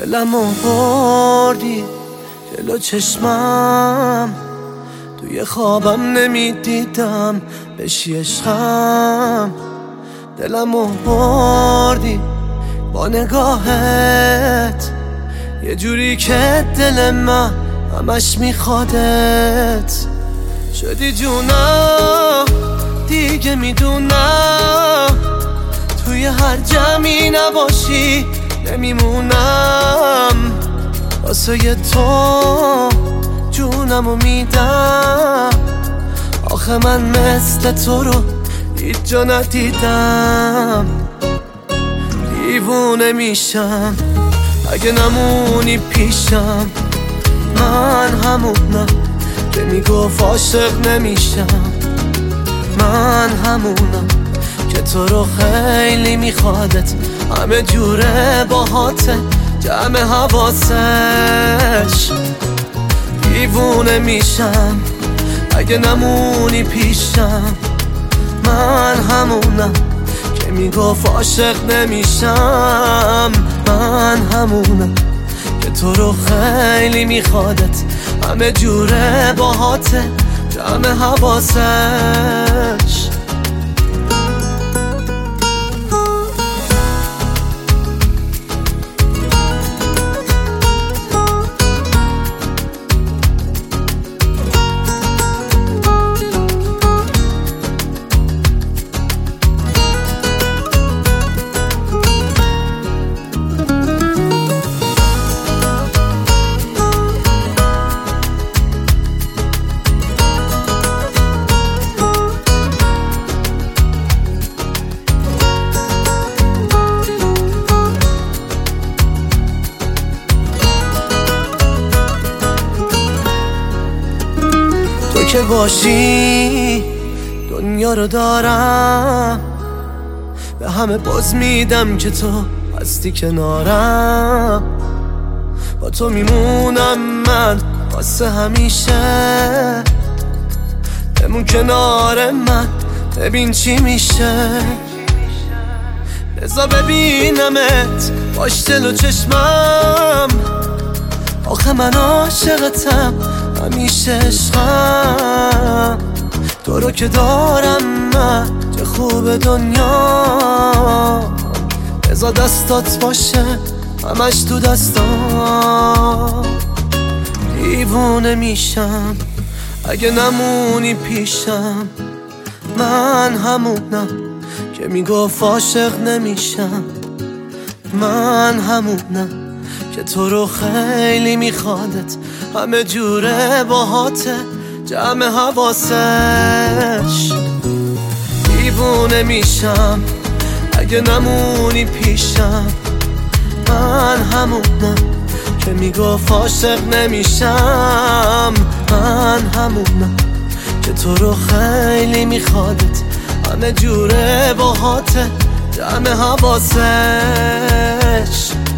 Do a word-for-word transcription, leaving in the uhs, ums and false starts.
دلمو بردی جلو چشمم، توی خوابم نمیدیدم بشی عشقم. دلمو بردی با نگاهت، یه جوری که دل من همش میخوادت. شدی جونم دیگه میدونم، توی هر جمعی نباشی نمیمونم. واسه تو جونمو میدم، آخه من مثل تو رو هیچ جا ندیدم. دیوونه میشم اگه نمونی پیشم، من همونم که میگفت عاشق نمیشم. من همونم که تو رو خیلی میخوادت، همه جوره باهاته جمع حواسش. دیوونه میشم اگه نمونی پیشم، من همونم که میگفت عاشق نمیشم. من همونم که تو رو خیلی میخوادت، همه جوره باهاته جمع حواسش. تو که باشی دنیا رو دارم، به همه باز میدم که تو هستی کنارم. با تو میمونم من واسه همیشه، بمون کنار من ببین چی میشه. بذار ببینمت باش دل و چشمم، آخه من عاشقتم همیشه عشقم. تو رو که دارم من چه خوب دنیا، بذار دستات باشه همش تو دستام. دیوونه میشم اگه نمونی پیشم، من همونم که میگفت عاشق نمیشم. من همونم که تو رو خیلی میخوادت، همه جوره باهاته جمع حواسش. دیوونه میشم اگه نمونی پیشم، من همونم که میگفت عاشق نمیشم. من همونم که تو رو خیلی میخوادت، همه جوره باهاته جمع حواسش.